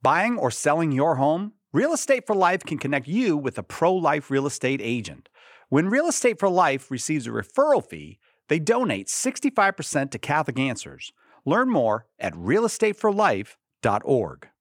Buying or selling your home? Real Estate for Life can connect you with a pro-life real estate agent. When Real Estate for Life receives a referral fee, they donate 65% to Catholic Answers. Learn more at realestateforlife.org.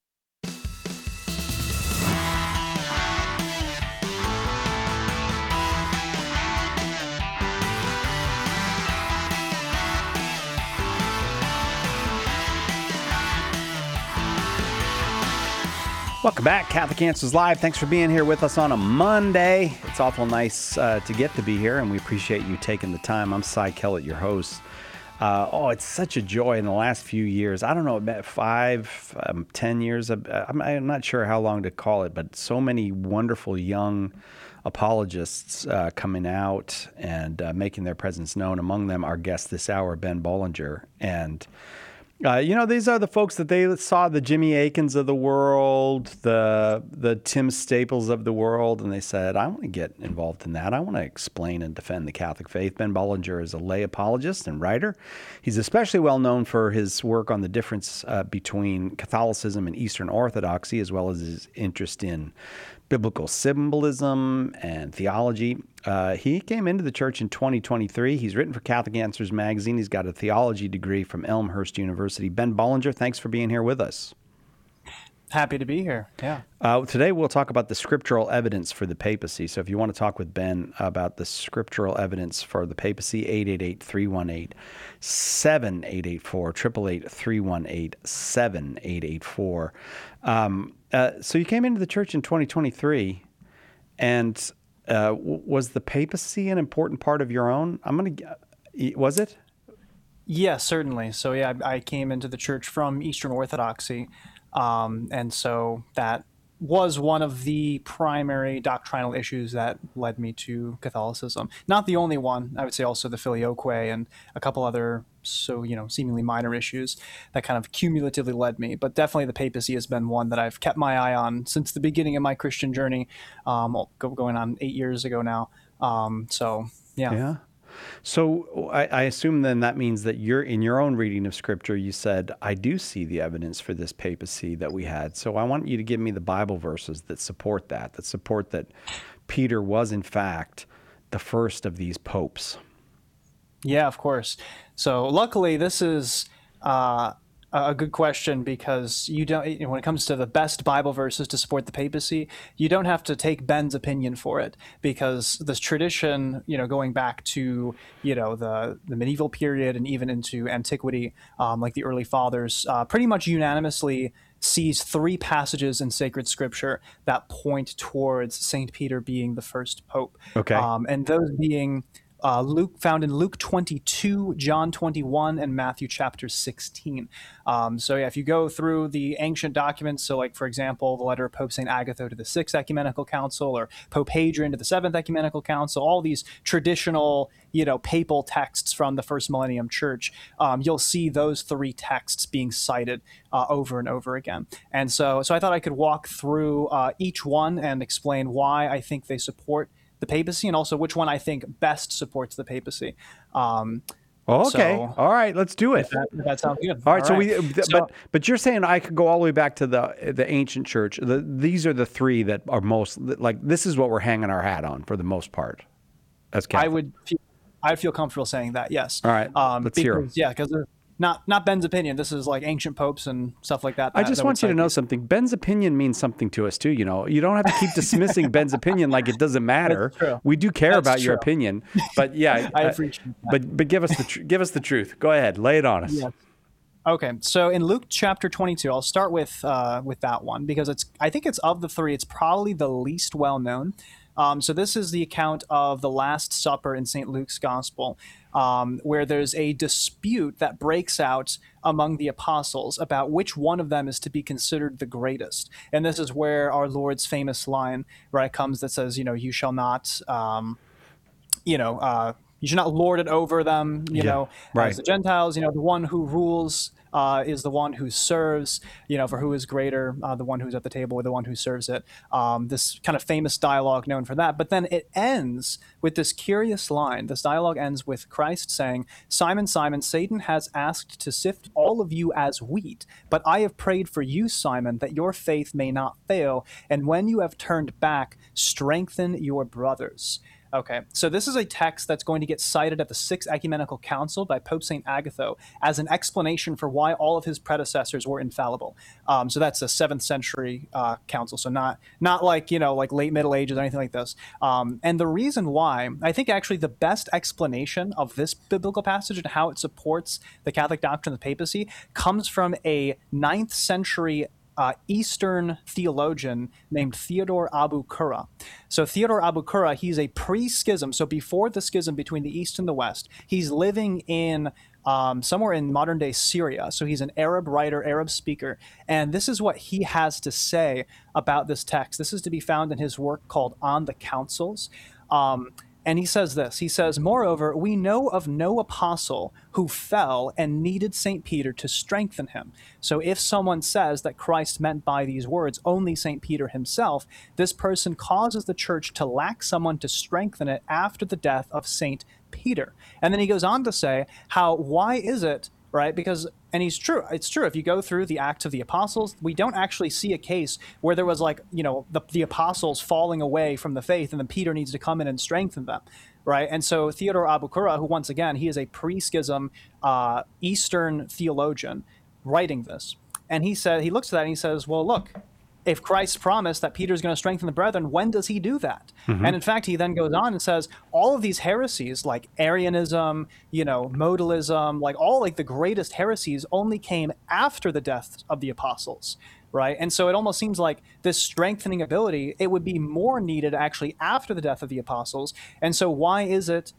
Welcome back, Catholic Answers Live. Thanks for being here with us on a Monday. It's awful nice to get to be here, and we appreciate you taking the time. I'm Cy Kellett, your host. It's such a joy in the last few years. I don't know, about 5, 10 years. I'm not sure how long to call it, but so many wonderful young apologists coming out and making their presence known. Among them, our guest this hour, Ben Bollinger. And these are the folks that they saw, the Jimmy Akins of the world, the Tim Staples of the world, and they said, I want to get involved in that. I want to explain and defend the Catholic faith. Ben Bollinger is a lay apologist and writer. He's especially well known for his work on the difference between Catholicism and Eastern Orthodoxy, as well as his interest in biblical symbolism and theology. He came into the church in 2023. He's written for Catholic Answers magazine. He's got a theology degree from Elmhurst University. Ben Bollinger, thanks for being here with us. Happy to be here. Yeah. Today we'll talk about the scriptural evidence for the papacy. So if you want to talk with Ben about the scriptural evidence for the papacy, 888-318-7884, 888-318-7884. So you came into the church in 2023, and was the papacy an important part of your own? Was it? Yes, certainly. So yeah, I came into the church from Eastern Orthodoxy, and so that was one of the primary doctrinal issues that led me to Catholicism. Not the only one. I would say also the Filioque and a couple other seemingly minor issues that kind of cumulatively led me. But definitely the papacy has been one that I've kept my eye on since the beginning of my Christian journey, going on 8 years ago now. Yeah. So I assume then that means that you're in your own reading of Scripture, you said, I do see the evidence for this papacy that we had. So I want you to give me the Bible verses that support that Peter was in fact the first of these popes. Yeah, of course. So luckily this is a good question, because you don't, when it comes to the best Bible verses to support the papacy, you don't have to take Ben's opinion for it, because this tradition, going back to, the medieval period and even into antiquity, like the early fathers, pretty much unanimously sees 3 passages in sacred scripture that point towards St. Peter being the first pope. Okay. And those being found in Luke 22, John 21, and Matthew chapter 16. If you go through the ancient documents, so like, for example, the letter of Pope St. Agatho to the 6th Ecumenical Council, or Pope Hadrian to the 7th Ecumenical Council, all these traditional, papal texts from the first millennium church, you'll see those 3 texts being cited over and over again. And so I thought I could walk through each one and explain why I think they support the papacy, and also which one I think best supports the papacy. Okay. All right. Let's do it. That sounds good. All right. But you're saying I could go all the way back to the ancient church. These are the 3 that are most, like, this is what we're hanging our hat on for the most part as Catholic. I'd feel comfortable saying that. Yes. All right. Let's hear 'em. Yeah, because not Ben's opinion. This is like ancient popes and stuff like that. I just want you to know something. Ben's opinion means something to us too. You don't have to keep dismissing Ben's opinion like it doesn't matter. We do care about your opinion, but yeah, I appreciate that. But give us the truth. Go ahead, lay it on us. Yeah. Okay, so in Luke chapter 22, I'll start with that one, because I think it's of the 3, it's probably the least well known. So this is the account of the Last Supper in St. Luke's Gospel, where there's a dispute that breaks out among the apostles about which one of them is to be considered the greatest. And this is where our Lord's famous line, right, comes that says, you shall not, you should not lord it over them, as the Gentiles, the one who rules is the one who serves, for who is greater, the one who's at the table or the one who serves it. This kind of famous dialogue known for that. But then it ends with this curious line. This dialogue ends with Christ saying, "Simon, Simon, Satan has asked to sift all of you as wheat, but I have prayed for you, Simon, that your faith may not fail. And when you have turned back, strengthen your brothers." Okay, so this is a text that's going to get cited at the Sixth Ecumenical Council by Pope St. Agatho as an explanation for why all of his predecessors were infallible. So that's a 7th century council, so not like, like late Middle Ages or anything like this. And the reason why, I think actually the best explanation of this biblical passage and how it supports the Catholic doctrine of the papacy comes from a 9th century Eastern theologian named Theodore Abou-Qurra. So Theodore Abou-Qurra, he's a pre-schism. So before the schism between the East and the West, he's living in somewhere in modern-day Syria. So he's an Arab writer, Arab speaker. And this is what he has to say about this text. This is to be found in his work called On the Councils. And he says this, he says, "Moreover, we know of no apostle who fell and needed St. Peter to strengthen him. So if someone says that Christ meant by these words only St. Peter himself, this person causes the church to lack someone to strengthen it after the death of St. Peter." And then he goes on to say why is it, right? Because, and it's true. If you go through the Acts of the Apostles, we don't actually see a case where there was the apostles falling away from the faith and then Peter needs to come in and strengthen them, right? And so Theodore Abou-Qurra, who once again, he is a pre-schism Eastern theologian writing this. And he looks at that and he says, well, look, if Christ promised that Peter's going to strengthen the brethren, when does he do that? Mm-hmm. And in fact, he then goes on and says all of these heresies like Arianism, modalism, all the greatest heresies only came after the death of the apostles, right? And so it almost seems like this strengthening ability, it would be more needed actually after the death of the apostles. And so why is it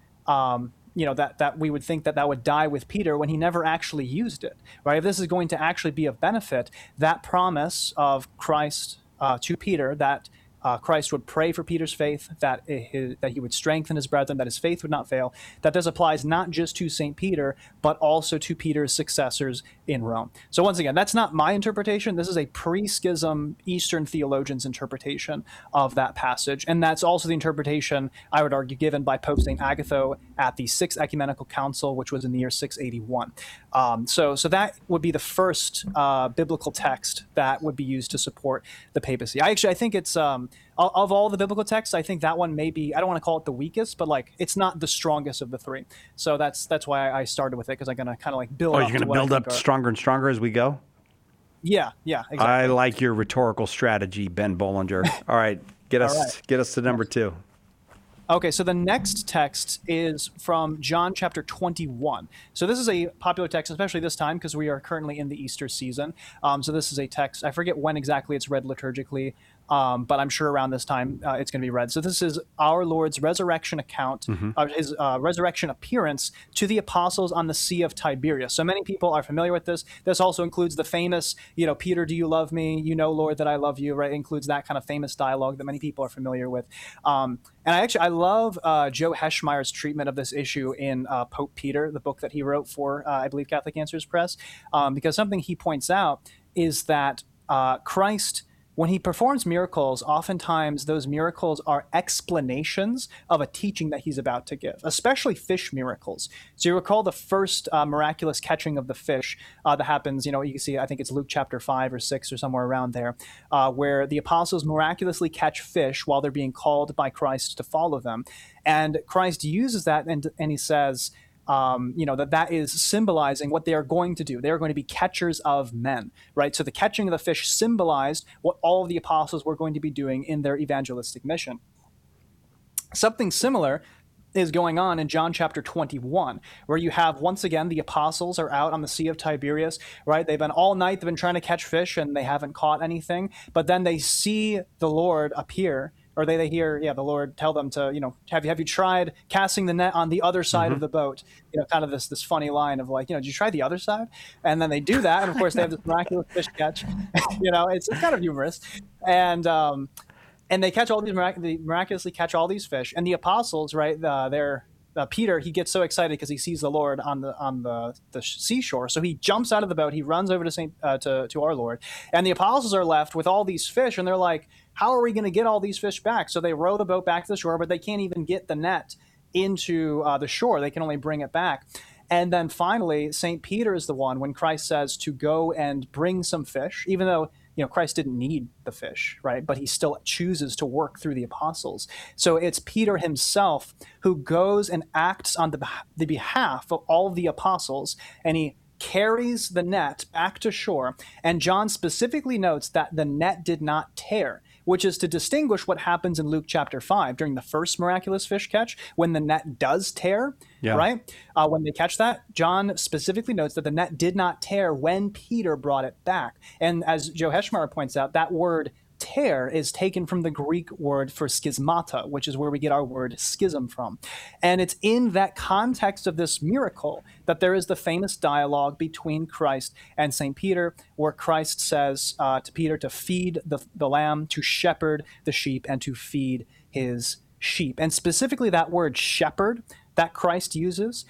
that we would think that would die with Peter when he never actually used it, right? If this is going to actually be of benefit, that promise of Christ to Peter, that Christ would pray for Peter's faith, that he would strengthen his brethren, that his faith would not fail, that this applies not just to St. Peter, but also to Peter's successors in Rome. So once again, that's not my interpretation. This is a pre-schism Eastern theologian's interpretation of that passage. And that's also the interpretation, I would argue, given by Pope St. Agatho at the Sixth Ecumenical Council, which was in the year 681. So that would be the first biblical text that would be used to support the papacy. I think it's of all the biblical texts, I think that one may be, I don't want to call it the weakest, but it's not the strongest of the three. So that's why I started with it, because I'm going to kind of build up. You're going to build up stronger and stronger as we go? Yeah, exactly. I like your rhetorical strategy, Ben Bollinger. All right, get us to number 2. Okay, so the next text is from John chapter 21. So this is a popular text, especially this time, because we are currently in the Easter season. So this is a text, I forget when exactly it's read liturgically, but I'm sure around this time it's going to be read. So this is our Lord's resurrection account, his resurrection appearance to the apostles on the Sea of Tiberias. So many people are familiar with this. This also includes the famous, Peter, do you love me? You know, Lord, that I love you, right? It includes that kind of famous dialogue that many people are familiar with. And I love Joe Heschmeyer's treatment of this issue in Pope Peter, the book that he wrote for, I believe, Catholic Answers Press, because something he points out is that Christ, when he performs miracles, oftentimes those miracles are explanations of a teaching that he's about to give, especially fish miracles. So you recall the first miraculous catching of the fish that happens, you can see, I think it's Luke chapter 5 or 6 or somewhere around there, where the apostles miraculously catch fish while they're being called by Christ to follow them. And Christ uses that and he says, that is symbolizing what they are going to do. They are going to be catchers of men, right? So the catching of the fish symbolized what all of the apostles were going to be doing in their evangelistic mission. Something similar is going on in John chapter 21, where you have, once again, the apostles are out on the Sea of Tiberias, right? They've been all night, they've been trying to catch fish and they haven't caught anything, but then they see the Lord appear, or they hear, the Lord tell them to, have you tried casting the net on the other side of the boat? Kind of this funny line of did you try the other side? And then they do that, and of course they have this miraculous fish catch. It's kind of humorous, and they catch all these miraculously catch all these fish, and the apostles, right? They're Peter, he gets so excited because he sees the Lord on the seashore. So he jumps out of the boat. He runs over to our Lord, and the apostles are left with all these fish, and they're like, "How are we going to get all these fish back?" So they row the boat back to the shore, but they can't even get the net into the shore. They can only bring it back. And then finally, St. Peter is the one, when Christ says to go and bring some fish, even though Christ didn't need the fish, right? But he still chooses to work through the apostles. So it's Peter himself who goes and acts on the behalf of all the apostles, and he carries the net back to shore. And John specifically notes that the net did not tear, which is to distinguish what happens in Luke chapter 5 during the first miraculous fish catch, when the net does tear, right? When they catch that, John specifically notes that the net did not tear when Peter brought it back. And as Joe Heschmeyer points out, that word tear is taken from the Greek word for schismata, which is where we get our word schism from. And it's in that context of this miracle that there is the famous dialogue between Christ and St. Peter, where Christ says to Peter to feed the lamb, to shepherd the sheep, and to feed his sheep. And specifically that word shepherd that Christ uses,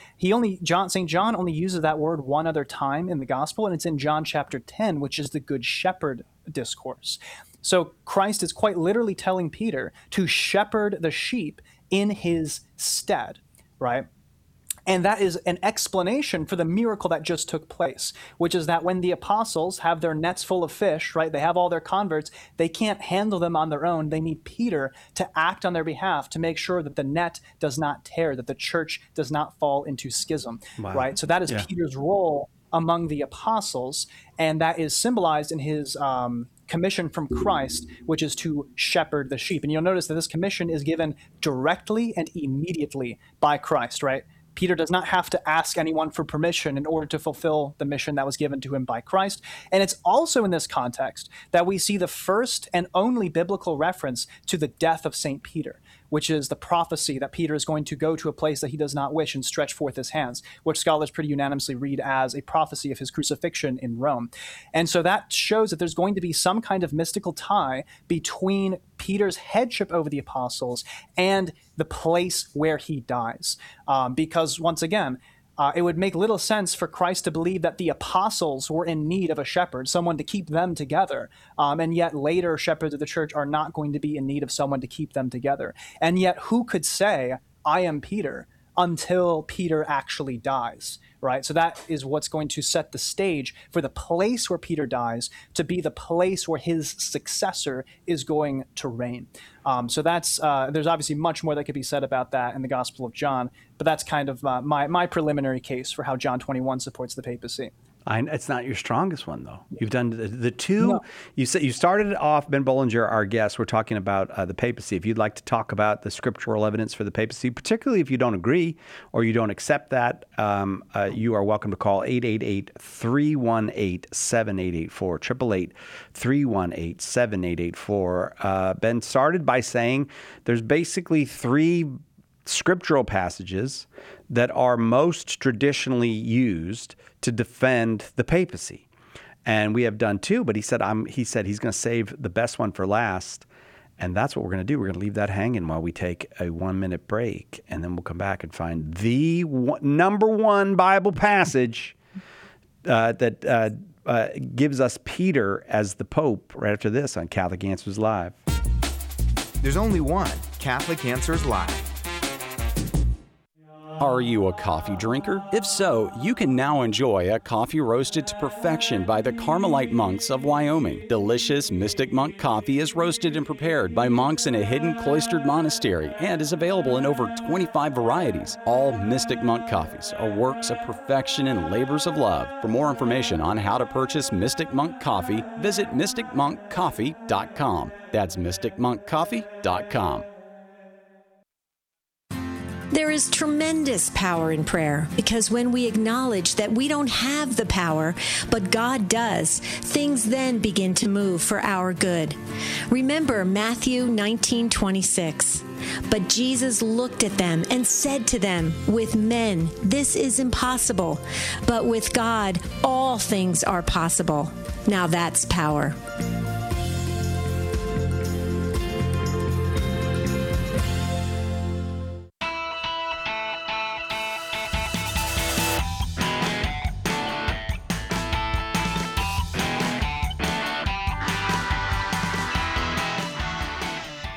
St. John only uses that word one other time in the gospel, and it's in John chapter 10, which is the Good Shepherd discourse. So Christ is quite literally telling Peter to shepherd the sheep in his stead, right? And that is an explanation for the miracle that just took place, which is that when the apostles have their nets full of fish, right, they have all their converts, they can't handle them on their own. They need Peter to act on their behalf to make sure that the net does not tear, that the church does not fall into schism, right? So that is Peter's role among the apostles, and that is symbolized in his commission from Christ, which is to shepherd the sheep. And you'll notice that this commission is given directly and immediately by Christ, right? Peter does not have to ask anyone for permission in order to fulfill the mission that was given to him by Christ. And it's also in this context that we see the first and only biblical reference to the death of St. Peter, which is the prophecy that Peter is going to go to a place that he does not wish and stretch forth his hands, which scholars pretty unanimously read as a prophecy of his crucifixion in Rome. And so that shows that there's going to be some kind of mystical tie between Peter's headship over the apostles and the place where he dies. Because once again, it would make little sense for Christ to believe that the apostles were in need of a shepherd, someone to keep them together. And yet later shepherds of the church are not going to be in need of someone to keep them together. And yet who could say, I am Peter, until Peter actually dies, right? So that is what's going to set the stage for the place where Peter dies to be the place where his successor is going to reign. So that's there's obviously much more that could be said about that in the Gospel of John, but that's kind of my preliminary case for how John 21 supports the papacy. It's not your strongest one, though. You've done the two. No. You started off, Ben Bollinger, our guest. We're talking about the papacy. If you'd like to talk about the scriptural evidence for the papacy, particularly if you don't agree or you don't accept that, you are welcome to call 888-318-7884, 888-318-7884. Ben started by saying there's basically three scriptural passages that are most traditionally used to defend the papacy. And we have done two, but he said he's going to save the best one for last. And that's what we're going to do. We're going to leave that hanging while we take a 1-minute break. And then we'll come back and find the number one Bible passage that gives us Peter as the Pope right after this on Catholic Answers Live. There's only one Catholic Answers Live. Are you a coffee drinker? If so, you can now enjoy a coffee roasted to perfection by the Carmelite monks of Wyoming. Delicious Mystic Monk coffee is roasted and prepared by monks in a hidden cloistered monastery and is available in over 25 varieties. All Mystic Monk coffees are works of perfection and labors of love. For more information on how to purchase Mystic Monk coffee, visit mysticmonkcoffee.com. That's mysticmonkcoffee.com. There is tremendous power in prayer because when we acknowledge that we don't have the power, but God does, things then begin to move for our good. Remember Matthew 19:26. But Jesus looked at them and said to them, with men, this is impossible, but with God, all things are possible. Now that's power.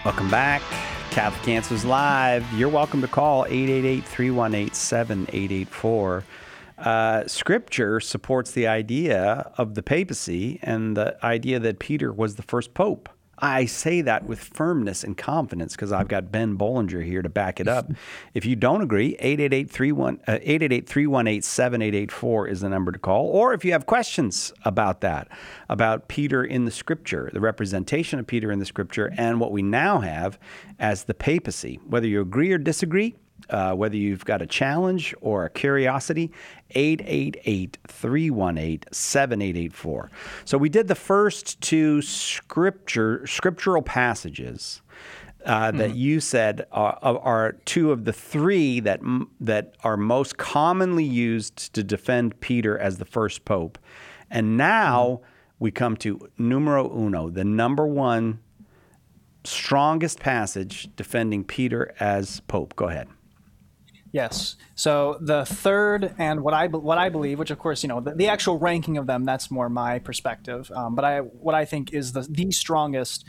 Welcome back. Catholic Answers Live. You're welcome to call 888-318-7884. Scripture supports the idea of the papacy and the idea that Peter was the first pope. I say that with firmness and confidence because I've got Ben Bollinger here to back it up. If you don't agree, 888-318-7884 is the number to call. Or if you have questions about that, about Peter in the Scripture, the representation of Peter in the Scripture, and what we now have as the papacy, whether you agree or disagree, whether you've got a challenge or a curiosity, 888-318-7884. So we did the first two scriptural passages that you said are two of the three that are most commonly used to defend Peter as the first pope. And now we come to numero uno, the number one strongest passage defending Peter as pope. Go ahead. Yes. So the third, and what I believe, which of course, the actual ranking of them, that's more my perspective. But what I think is the strongest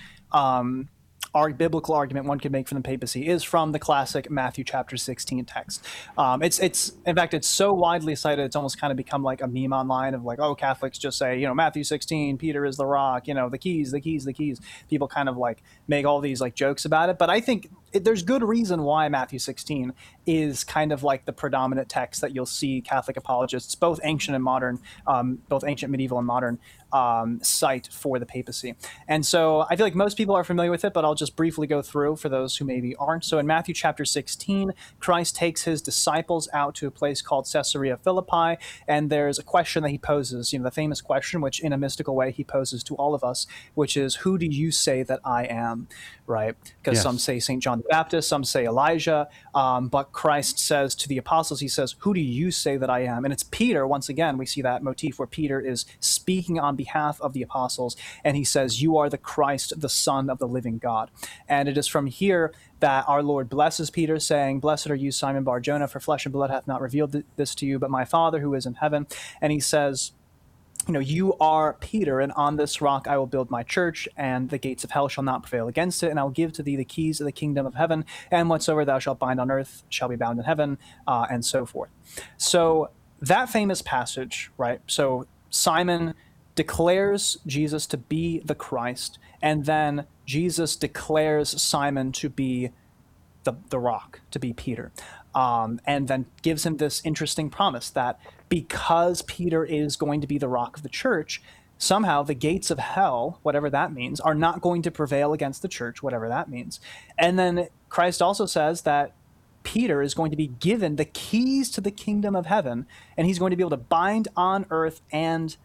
biblical argument one could make for the papacy is from the classic Matthew chapter 16 text. It's in fact, it's so widely cited, it's almost kind of become like a meme online of like, oh, Catholics just say, Matthew 16, Peter is the rock, the keys. People kind of like make all these like jokes about it. But I think there's good reason why Matthew 16 is kind of like the predominant text that you'll see Catholic apologists, both ancient and modern, both ancient, medieval, and modern, cite for the papacy. And so I feel like most people are familiar with it, but I'll just briefly go through for those who maybe aren't. So in Matthew chapter 16, Christ takes his disciples out to a place called Caesarea Philippi, and there's a question that he poses, the famous question, which in a mystical way he poses to all of us, which is, who do you say that I am? Right? Because some say St. John the Baptist, some say Elijah, but Christ says to the apostles, he says, who do you say that I am? And it's Peter. Once again, we see that motif where Peter is speaking on behalf of the apostles, and he says, you are the Christ, the Son of the living God. And it is from here that our Lord blesses Peter, saying, blessed are you, Simon Bar-Jonah, for flesh and blood hath not revealed this to you, but my Father who is in heaven. And he says, you are Peter, and on this rock I will build my church, and the gates of hell shall not prevail against it, and I will give to thee the keys of the kingdom of heaven, and whatsoever thou shalt bind on earth shall be bound in heaven, and so forth. So that famous passage, right? So Simon declares Jesus to be the Christ, and then Jesus declares Simon to be the rock, to be Peter. And then gives him this interesting promise that because Peter is going to be the rock of the church, somehow the gates of hell, whatever that means, are not going to prevail against the church, whatever that means. And then Christ also says that Peter is going to be given the keys to the kingdom of heaven, and he's going to be able to bind on earth and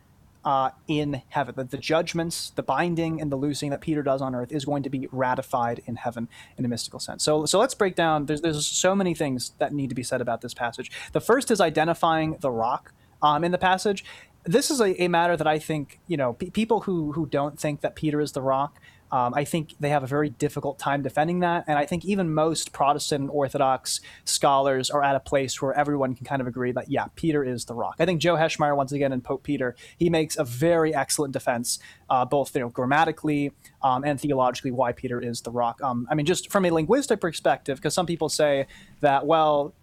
in heaven. The judgments, the binding and the loosing that Peter does on earth is going to be ratified in heaven in a mystical sense. So let's break down. There's so many things that need to be said about this passage. The first is identifying the rock in the passage. This is a matter that I think, people who don't think that Peter is the rock, I think they have a very difficult time defending that. And I think even most Protestant and Orthodox scholars are at a place where everyone can kind of agree that, yeah, Peter is the rock. I think Joe Heschmeyer, once again, in Pope Peter, he makes a very excellent defense, both grammatically and theologically, why Peter is the rock. I mean, just from a linguistic perspective, because some people say that, well,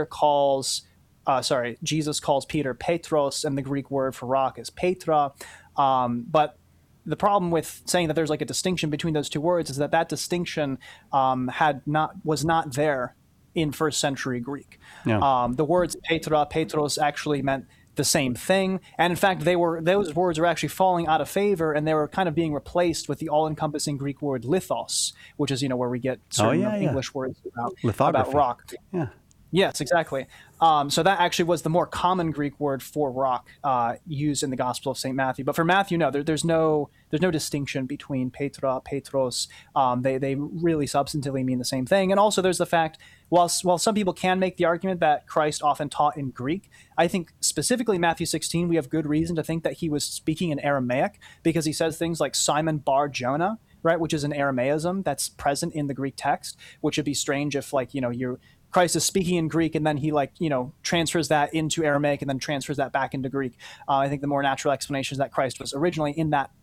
Jesus calls Peter Petros, and the Greek word for rock is Petra. But the problem with saying that there's like a distinction between those two words is that distinction was not there in first century Greek. Yeah. The words Petra, Petros actually meant the same thing, and in fact, those words were actually falling out of favor, and they were kind of being replaced with the all-encompassing Greek word lithos, which is where we get certain English words about rock. Yeah. Yes, exactly. So that actually was the more common Greek word for rock used in the Gospel of St. Matthew. But for Matthew, no, there's no distinction between Petra, Petros. They really substantively mean the same thing. And also there's the fact, while some people can make the argument that Christ often taught in Greek, I think specifically Matthew 16, we have good reason to think that he was speaking in Aramaic, because he says things like Simon Bar-Jonah, right, which is an Aramaism that's present in the Greek text, which would be strange if Christ is speaking in Greek and then he transfers that into Aramaic and then transfers that back into Greek. I think the more natural explanation is that Christ was originally in that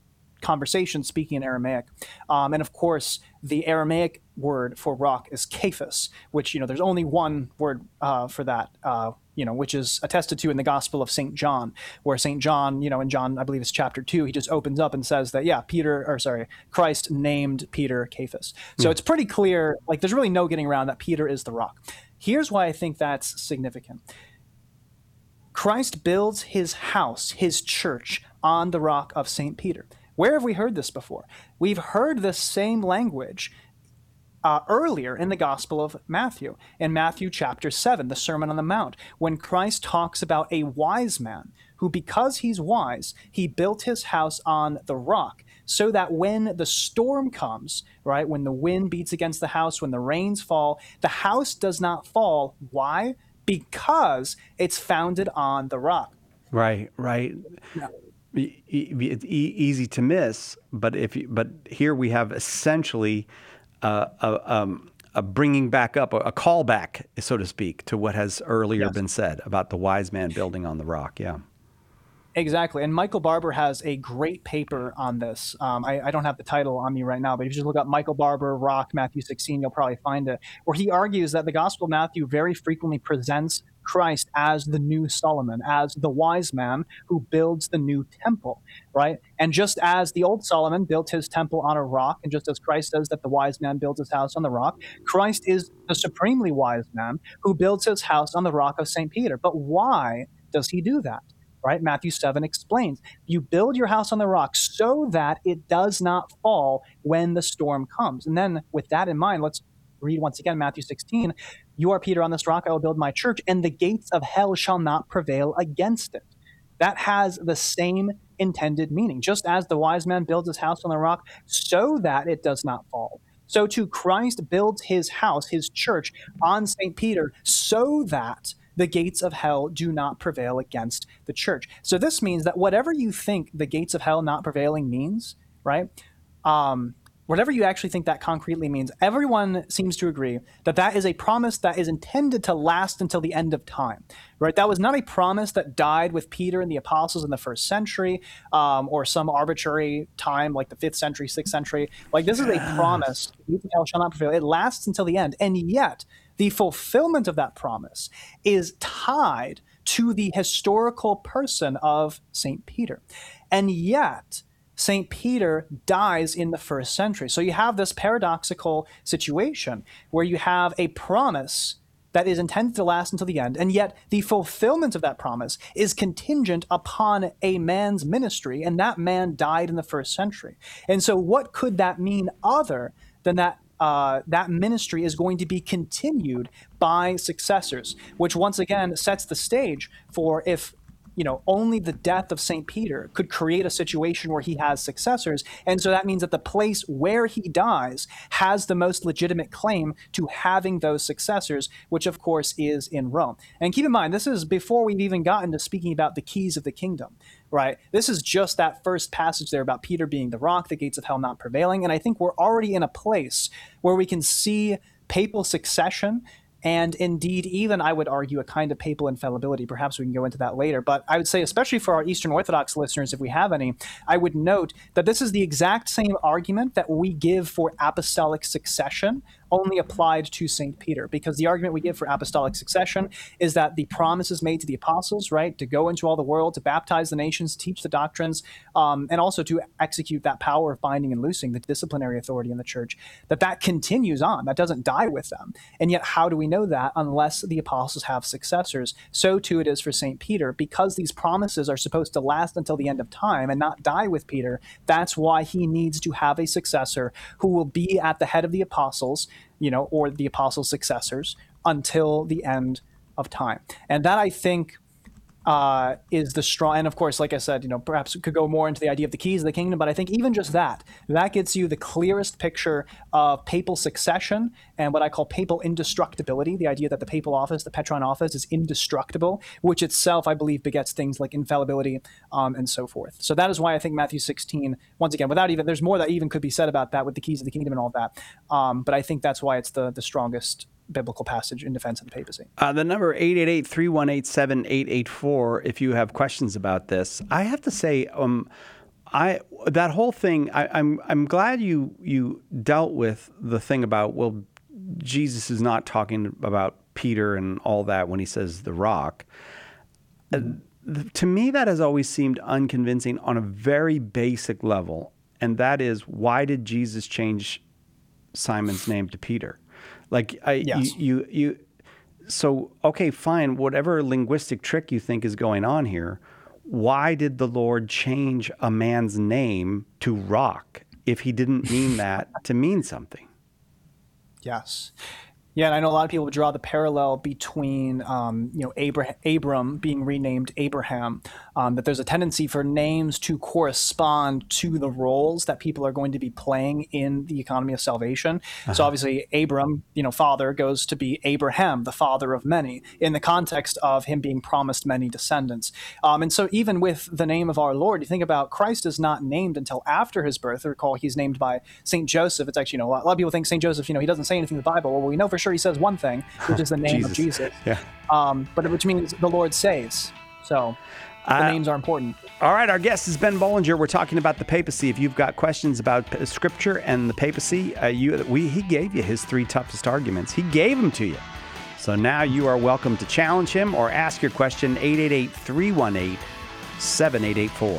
conversation speaking in Aramaic. And of course, the Aramaic word for rock is Cephas, which, there's only one word for that, which is attested to in the Gospel of St. John, where St. John, in John, I believe it's chapter 2, he just opens up and says that, Christ named Peter Cephas. So it's pretty clear, like there's really no getting around that Peter is the rock. Here's why I think that's significant. Christ builds his house, his church, on the rock of St. Peter. Where have we heard this before? We've heard this same language earlier in the Gospel of Matthew, in Matthew chapter 7, the Sermon on the Mount, when Christ talks about a wise man who, because he's wise, he built his house on the rock, so that when the storm comes, right, when the wind beats against the house, when the rains fall, the house does not fall. Why? Because it's founded on the rock. Right. Yeah. It's easy to miss, but here we have essentially a bringing back up, a callback, so to speak, to what has earlier been said about the wise man building on the rock. Yeah. Exactly. And Michael Barber has a great paper on this. I don't have the title on me right now, but if you just look up Michael Barber, Rock, Matthew 16, you'll probably find it, where he argues that the Gospel of Matthew very frequently presents Christ as the new Solomon, as the wise man who builds the new temple, right? And just as the old Solomon built his temple on a rock, and just as Christ says that the wise man builds his house on the rock, Christ is the supremely wise man who builds his house on the rock of St. Peter. But why does he do that? Right? Matthew 7 explains, you build your house on the rock so that it does not fall when the storm comes. And then with that in mind, let's read once again Matthew 16. You are Peter, on this rock I will build my church, and the gates of hell shall not prevail against it. That has the same intended meaning. Just as the wise man builds his house on the rock so that it does not fall, so too Christ builds his house, his church, on St. Peter so that the gates of hell do not prevail against the church. So this means that whatever you think the gates of hell not prevailing means, right? Whatever you actually think that concretely means, everyone seems to agree that that is a promise that is intended to last until the end of time, right? That was not a promise that died with Peter and the apostles in the first century, or some arbitrary time like the 5th century, 6th century. Like, this is a promise. The gates of hell shall not prevail. It lasts until the end. And yet, the fulfillment of that promise is tied to the historical person of St. Peter. And yet, St. Peter dies in the 1st century. So you have this paradoxical situation where you have a promise that is intended to last until the end, and yet the fulfillment of that promise is contingent upon a man's ministry, and that man died in the 1st century. And so what could that mean other than that that ministry is going to be continued by successors, which once again sets the stage for if only the death of St. Peter could create a situation where he has successors. And so that means that the place where he dies has the most legitimate claim to having those successors, which of course is in Rome. And keep in mind, this is before we've even gotten to speaking about the keys of the kingdom, right? This is just that first passage there about Peter being the rock, the gates of hell not prevailing. And I think we're already in a place where we can see papal succession, and indeed, even I would argue a kind of papal infallibility. Perhaps we can go into that later. But I would say, especially for our Eastern Orthodox listeners, if we have any, I would note that this is the exact same argument that we give for apostolic succession, only applied to St. Peter, because the argument we give for apostolic succession is that the promises made to the apostles, right, to go into all the world, to baptize the nations, teach the doctrines, and also to execute that power of binding and loosing, the disciplinary authority in the church, that continues on, that doesn't die with them. And yet, how do we know that unless the apostles have successors? So too it is for St. Peter, because these promises are supposed to last until the end of time and not die with Peter. That's why he needs to have a successor who will be at the head of the apostles, or the apostles' successors until the end of time. And that, I think, is the strong, and of course, like I said, perhaps it could go more into the idea of the keys of the kingdom, but I think even just that gets you the clearest picture of papal succession and what I call papal indestructibility, the idea that the papal office, the Petron office, is indestructible, which itself, I believe, begets things like infallibility, and so forth. So that is why I think Matthew 16, once again, there's more that even could be said about that with the keys of the kingdom and all that, but I think that's why it's the strongest biblical passage in defense of the papacy. The number 888-318-7884, if you have questions about this. I have to say, that whole thing, I'm glad you dealt with the thing about, well, Jesus is not talking about Peter and all that when he says the rock. To me, that has always seemed unconvincing on a very basic level, and that is, why did Jesus change Simon's name to Peter? Like, so, okay, fine, whatever linguistic trick you think is going on here, why did the Lord change a man's name to rock if he didn't mean that to mean something? Yes. Yeah, and I know a lot of people would draw the parallel between, Abram being renamed Abraham, that there's a tendency for names to correspond to the roles that people are going to be playing in the economy of salvation. So obviously, Abram, father, goes to be Abraham, the father of many, in the context of him being promised many descendants. And so even with the name of our Lord, you think about Christ is not named until after his birth. Recall, he's named by St. Joseph. It's actually, a lot of people think St. Joseph, he doesn't say anything in the Bible. Well, we know for sure he says one thing, which is the name of Jesus. Yeah. But which means the Lord saves. So the names are important. All right, our guest is Ben Bollinger. We're talking about the papacy. If you've got questions about Scripture and the papacy, he gave you his 3 toughest arguments. He gave them to you. So now you are welcome to challenge him or ask your question, 888-318-7884.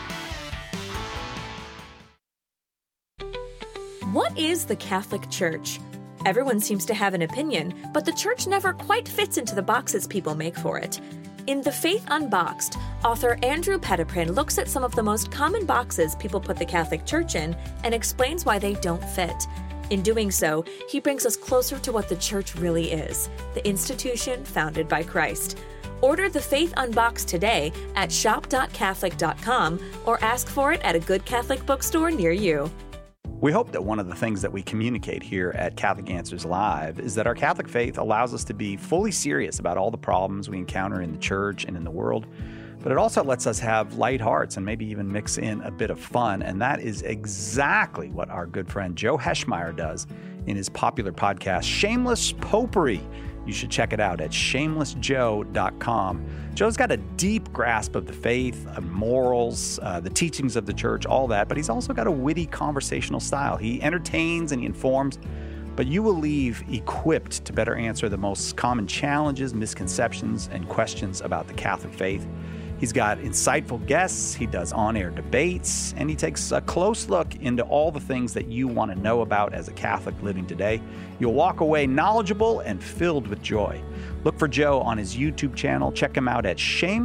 What is the Catholic Church? Everyone seems to have an opinion, but the Church never quite fits into the boxes people make for it. In The Faith Unboxed, author Andrew Petiprin looks at some of the most common boxes people put the Catholic Church in and explains why they don't fit. In doing so, he brings us closer to what the Church really is, the institution founded by Christ. Order The Faith Unboxed today at shop.catholic.com or ask for it at a good Catholic bookstore near you. We hope that one of the things that we communicate here at Catholic Answers Live is that our Catholic faith allows us to be fully serious about all the problems we encounter in the church and in the world, but it also lets us have light hearts and maybe even mix in a bit of fun. And that is exactly what our good friend Joe Heschmeyer does in his popular podcast, Shameless Popery. You should check it out at shamelessjoe.com. Joe's got a deep grasp of the faith, morals, the teachings of the church, all that, but he's also got a witty conversational style. He entertains and he informs, but you will leave equipped to better answer the most common challenges, misconceptions, and questions about the Catholic faith. He's got insightful guests, he does on-air debates, and he takes a close look into all the things that you want to know about as a Catholic living today. You'll walk away knowledgeable and filled with joy. Look for Joe on his YouTube channel. Check him out at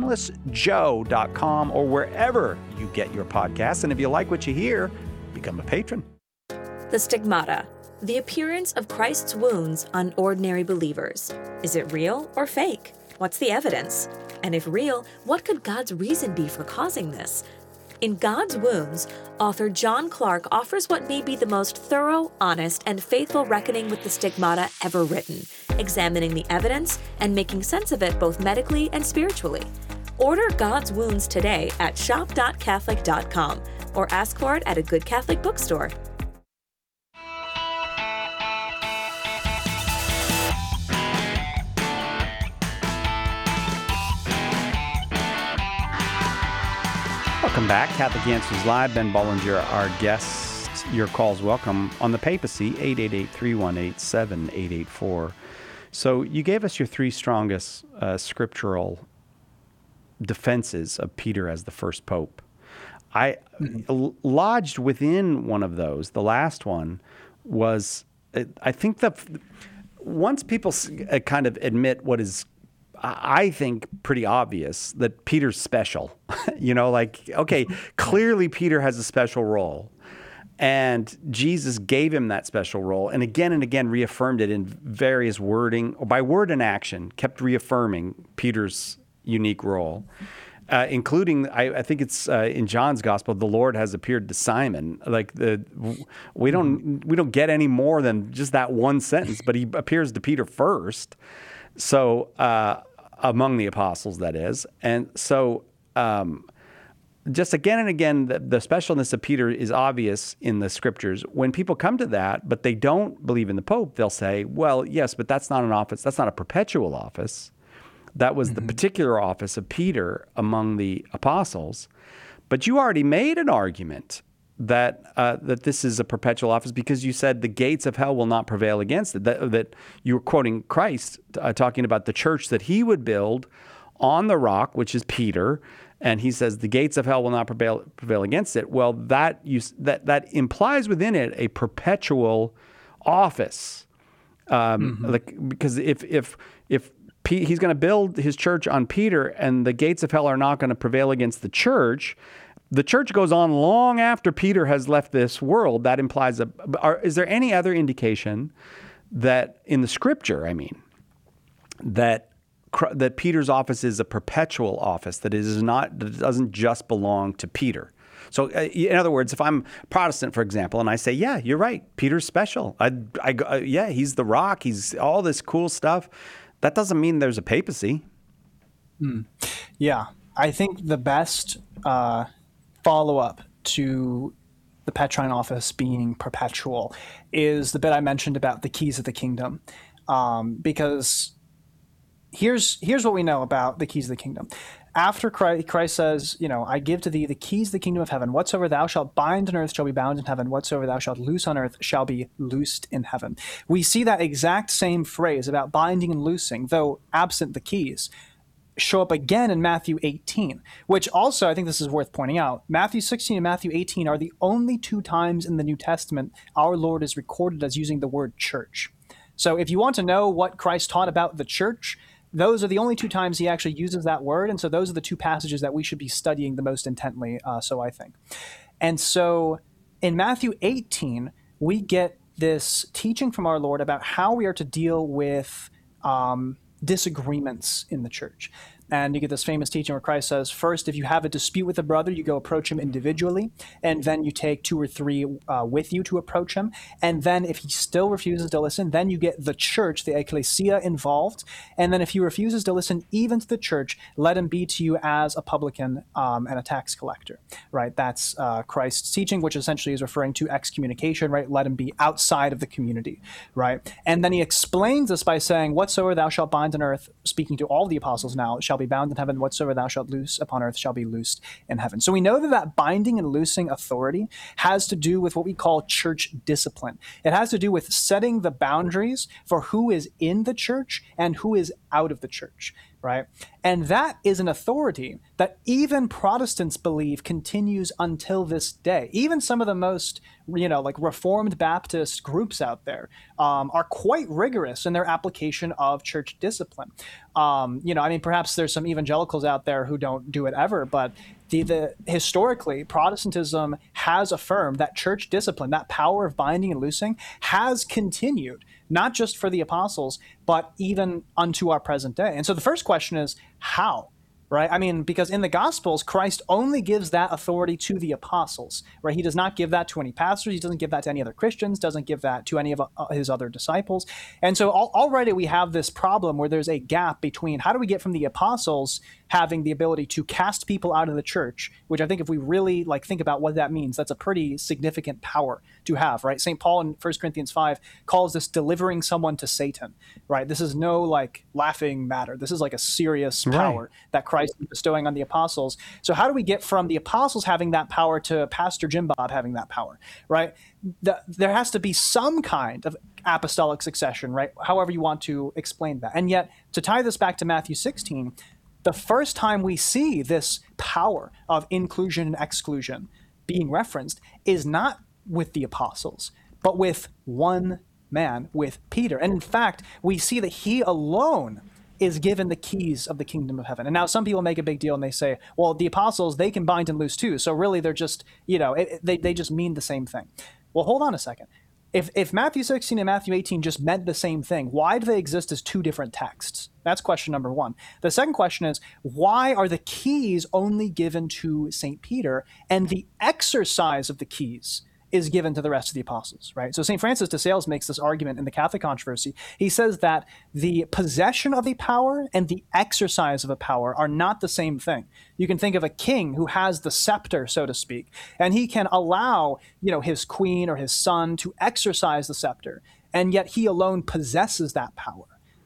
shamelessjoe.com or wherever you get your podcasts. And if you like what you hear, become a patron. The stigmata, the appearance of Christ's wounds on ordinary believers. Is it real or fake? What's the evidence? And if real, what could God's reason be for causing this? In God's Wounds, author John Clark offers what may be the most thorough, honest, and faithful reckoning with the stigmata ever written, examining the evidence and making sense of it both medically and spiritually. Order God's Wounds today at shop.catholic.com or ask for it at a good Catholic bookstore. Welcome back. Catholic Answers Live. Ben Bollinger, our guest. Your call's welcome on the papacy, 888-318-7884. So you gave us your 3 strongest scriptural defenses of Peter as the first pope. I lodged within one of those, the last one, was, I think that once people kind of admit what is, I think, pretty obvious, that Peter's special. Okay, clearly Peter has a special role. And Jesus gave him that special role and again reaffirmed it in various wording, or by word and action, kept reaffirming Peter's unique role. Including, I think it's in John's gospel, the Lord has appeared to Simon. We don't get any more than just that one sentence, but he appears to Peter first. So among the apostles, that is. And so just again and again, the specialness of Peter is obvious in the scriptures. When people come to that, but they don't believe in the Pope, they'll say, well, yes, but that's not an office. That's not a perpetual office. That was the particular office of Peter among the apostles. But you already made an argument that that this is a perpetual office because you said the gates of hell will not prevail against it. That you were quoting Christ talking about the church that he would build on the rock, which is Peter, and he says the gates of hell will not prevail against it. Well, that implies within it a perpetual office, because if he's going to build his church on Peter, and the gates of hell are not going to prevail against the church goes on long after Peter has left this world. That implies is there any other indication that in the scripture, that Peter's office is a perpetual office, that it doesn't just belong to Peter? So in other words, if I'm Protestant, for example, and I say, yeah, you're right, Peter's special. Yeah, he's the rock. He's all this cool stuff. That doesn't mean there's a papacy. Yeah, I think the best follow-up to the Petrine office being perpetual is the bit I mentioned about the keys of the kingdom, because here's what we know about the keys of the kingdom. After Christ says, I give to thee the keys of the kingdom of heaven. Whatsoever thou shalt bind on earth shall be bound in heaven. Whatsoever thou shalt loose on earth shall be loosed in heaven. We see that exact same phrase about binding and loosing, though absent the keys, show up again in Matthew 18, which also, I think this is worth pointing out, Matthew 16 and Matthew 18 are the only two times in the New Testament our Lord is recorded as using the word church. So if you want to know what Christ taught about the church, those are the only two times he actually uses that word. And so those are the two passages that we should be studying the most intently, so I think. And so in Matthew 18, we get this teaching from our Lord about how we are to deal with disagreements in the church. And you get this famous teaching where Christ says, first, if you have a dispute with a brother, you go approach him individually, and then you take 2 or 3 with you to approach him. And then if he still refuses to listen, then you get the church, the ecclesia, involved. And then if he refuses to listen even to the church, let him be to you as a publican and a tax collector, right? That's Christ's teaching, which essentially is referring to excommunication, right? Let him be outside of the community, right? And then he explains this by saying, whatsoever thou shalt bind on earth, speaking to all the apostles now, shall be bound in heaven. Whatsoever thou shalt loose upon earth shall be loosed in heaven. So we know that binding and loosing authority has to do with what we call church discipline. It has to do with setting the boundaries for who is in the church and who is out of the church, right? And that is an authority that even Protestants believe continues until this day. Even some of the most, Reformed Baptist groups out there are quite rigorous in their application of church discipline. Perhaps there's some evangelicals out there who don't do it ever, but historically, Protestantism has affirmed that church discipline, that power of binding and loosing, has continued, not just for the apostles, but even unto our present day. And so the first question is, how? Right? Because in the Gospels, Christ only gives that authority to the apostles, right? He does not give that to any pastors. He doesn't give that to any other Christians, doesn't give that to any of his other disciples. And so already we have this problem where there's a gap between how do we get from the apostles having the ability to cast people out of the church, which I think if we really think about what that means, that's a pretty significant power to have, right? St. Paul in 1 Corinthians 5 calls this delivering someone to Satan, right? This is no laughing matter. This is a serious power that Christ is bestowing on the apostles. So how do we get from the apostles having that power to Pastor Jim Bob having that power, right? There has to be some kind of apostolic succession, right? However you want to explain that. And yet, to tie this back to Matthew 16, the first time we see this power of inclusion and exclusion being referenced is not with the apostles, but with one man, with Peter. And in fact, we see that he alone is given the keys of the kingdom of heaven. And now some people make a big deal and they say, well, the apostles, they can bind and loose too. So really they're just, they just mean the same thing. Well, hold on a second. If Matthew 16 and Matthew 18 just meant the same thing, why do they exist as two different texts? That's question number one. The second question is, why are the keys only given to St. Peter and the exercise of the keys is given to the rest of the apostles, right? So St. Francis de Sales makes this argument in the Catholic Controversy. He says that the possession of a power and the exercise of a power are not the same thing. You can think of a king who has the scepter, so to speak, and he can allow, his queen or his son to exercise the scepter, and yet he alone possesses that power.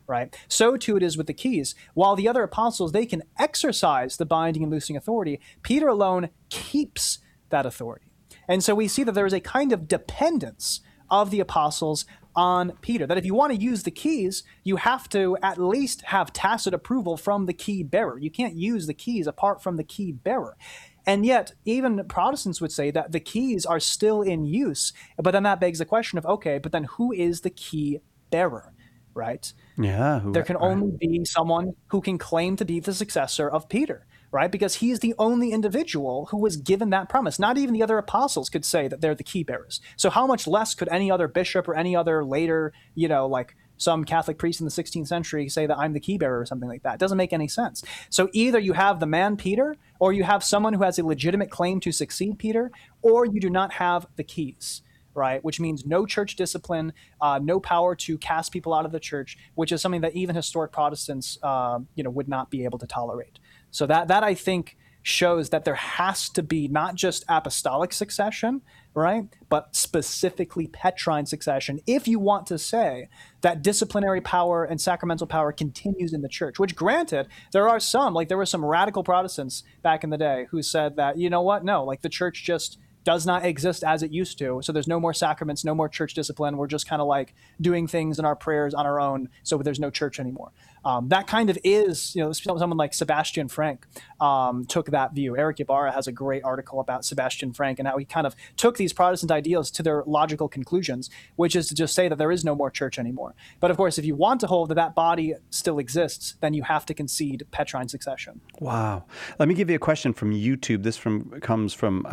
right? So too it is with the keys. While the other apostles, they can exercise the binding and loosing authority, Peter alone keeps that authority. And so we see that there is a kind of dependence of the apostles on Peter, that if you want to use the keys, you have to at least have tacit approval from the key bearer. You can't use the keys apart from the key bearer. And yet, even Protestants would say that the keys are still in use. But then that begs the question of, okay, but then who is the key bearer, right? Yeah. There can only be someone who can claim to be the successor of Peter, right? Because he's the only individual who was given that promise. Not even the other apostles could say that they're the key bearers. So how much less could any other bishop or any other later, like some Catholic priest in the 16th century say that I'm the key bearer or something like that? It doesn't make any sense. So either you have the man Peter, or you have someone who has a legitimate claim to succeed Peter, or you do not have the keys, right? Which means no church discipline, no power to cast people out of the church, which is something that even historic Protestants, would not be able to tolerate. So that I think shows that there has to be not just apostolic succession, right, but specifically Petrine succession, if you want to say that disciplinary power and sacramental power continues in the church, which granted, there were some radical Protestants back in the day who said that, the church just does not exist as it used to. So there's no more sacraments, no more church discipline. We're just kind of like doing things in our prayers on our own. So there's no church anymore. That kind of is, someone like Sebastian Frank took that view. Eric Ybarra has a great article about Sebastian Frank and how he kind of took these Protestant ideals to their logical conclusions, which is to just say that there is no more church anymore. But of course, if you want to hold that body still exists, then you have to concede Petrine succession. Wow. Let me give you a question from YouTube. This comes from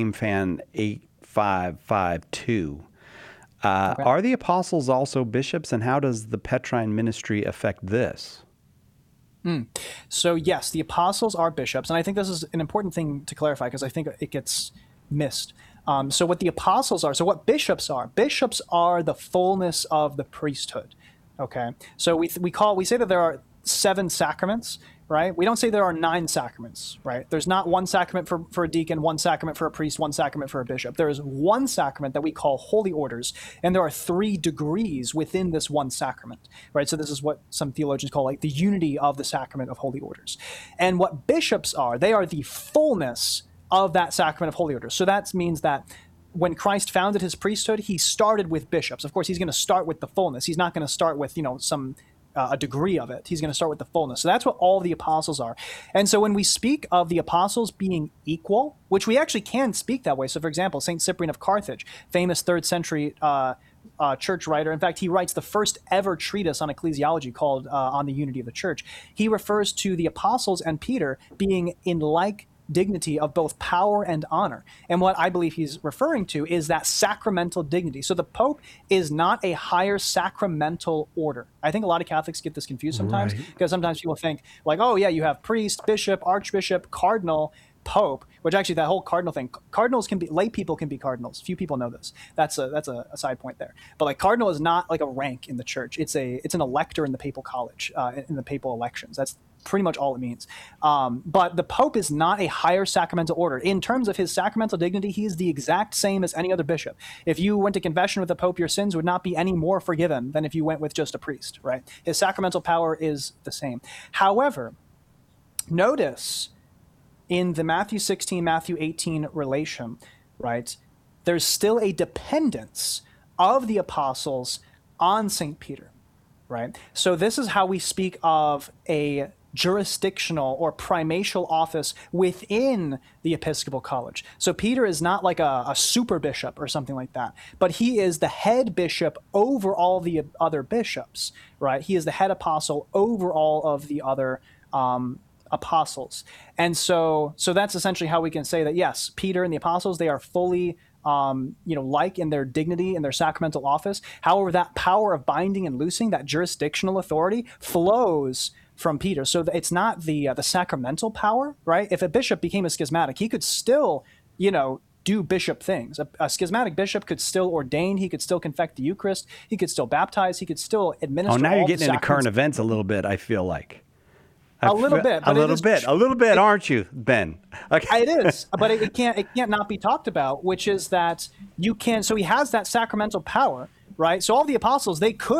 GameFan8552. Okay. Are the apostles also bishops, and how does the Petrine ministry affect this? So yes, the apostles are bishops, and I think this is an important thing to clarify because I think it gets missed. So what the apostles are, so what bishops are the fullness of the priesthood. Okay, so we say that there are 7 sacraments, right? We don't say there are 9 sacraments, right? There's not one sacrament for a deacon, one sacrament for a priest, one sacrament for a bishop. There is one sacrament that we call holy orders, and there are 3 degrees within this one sacrament, right? So this is what some theologians call like the unity of the sacrament of holy orders. And what bishops are, they are the fullness of that sacrament of holy orders. So that means that when Christ founded his priesthood, he started with bishops. Of course, he's going to start with the fullness. He's not going to start with, a degree of it. He's going to start with the fullness. So that's what all the apostles are. And so when we speak of the apostles being equal, which we actually can speak that way. So for example, St. Cyprian of Carthage, famous 3rd century church writer. In fact, he writes the first ever treatise on ecclesiology called On the Unity of the Church. He refers to the apostles and Peter being in like dignity of both power and honor. And what I believe he's referring to is that sacramental dignity. So the Pope is not a higher sacramental order. I think a lot of Catholics get this confused sometimes, because sometimes people think like, oh yeah, you have priest, bishop, archbishop, cardinal, Pope, which actually that whole cardinal thing, cardinals can be, lay people can be cardinals. Few people know this. That's a side point there. But like cardinal is not like a rank in the church. It's an elector in the papal college, in the papal elections. That's pretty much all it means. But the Pope is not a higher sacramental order. In terms of his sacramental dignity, he is the exact same as any other bishop. If you went to confession with the Pope, your sins would not be any more forgiven than if you went with just a priest, right? His sacramental power is the same. However, notice in the Matthew 16, Matthew 18 relation, right, there's still a dependence of the apostles on St. Peter, right? So this is how we speak of a jurisdictional or primatial office within the Episcopal College. So Peter is not like a super bishop or something like that, but he is the head bishop over all the other bishops, right? He is the head apostle over all of the other apostles. And so that's essentially how we can say that, yes, Peter and the apostles, they are fully like in their dignity and their sacramental office. However, that power of binding and loosing, that jurisdictional authority, flows from Peter. So it's not the sacramental power, right? If a bishop became a schismatic, he could still, do bishop things. A schismatic bishop could still ordain, he could still confect the Eucharist, he could still baptize, he could still administer. Oh, now you're all getting into current events a little bit, I feel like. A little bit, aren't you, Ben? Okay. It is, but it can't not be talked about, which is that you can. So he has that sacramental power, right? So all the apostles, they could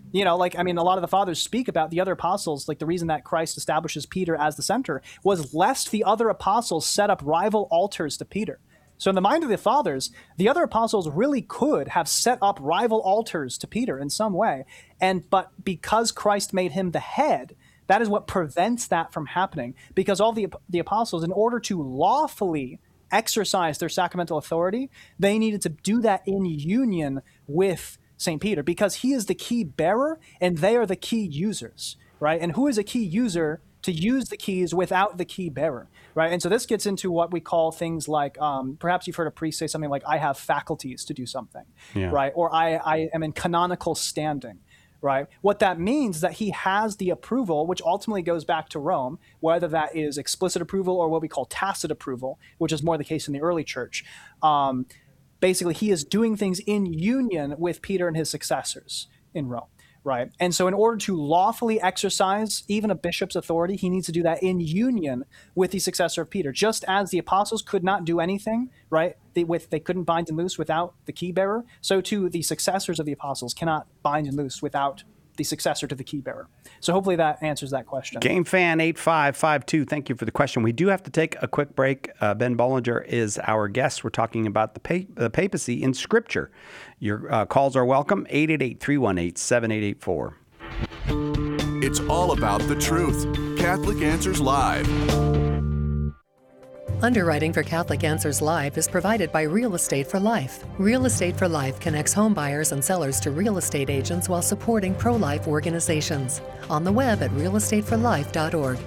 You know, like, I mean, a lot of the fathers speak about the other apostles, like the reason that Christ establishes Peter as the center was lest the other apostles set up rival altars to Peter. So in the mind of the fathers, the other apostles really could have set up rival altars to Peter in some way. But because Christ made him the head, that is what prevents that from happening. Because all the apostles, in order to lawfully exercise their sacramental authority, they needed to do that in union with St. Peter, because he is the key bearer and they are the key users, right? And who is a key user to use the keys without the key bearer, right? And so this gets into what we call things like, perhaps you've heard a priest say something like, I have faculties to do something, right? Or I am in canonical standing, right? What that means is that he has the approval, which ultimately goes back to Rome, whether that is explicit approval or what we call tacit approval, which is more the case in the early church. Basically, he is doing things in union with Peter and his successors in Rome, right? And so in order to lawfully exercise even a bishop's authority, he needs to do that in union with the successor of Peter. Just as the apostles could not do anything, right? They couldn't bind and loose without the key bearer, so too the successors of the apostles cannot bind and loose without the successor to the key bearer. So hopefully that answers that question. Game Fan 8552, thank you for the question. We do have to take a quick break. Ben Bollinger is our guest. We're talking about the papacy in Scripture. Your calls are welcome, 888-318-7884. It's all about the truth. Catholic Answers Live. Underwriting for Catholic Answers Live is provided by Real Estate for Life. Real Estate for Life connects home buyers and sellers to real estate agents while supporting pro-life organizations. On the web at realestateforlife.org.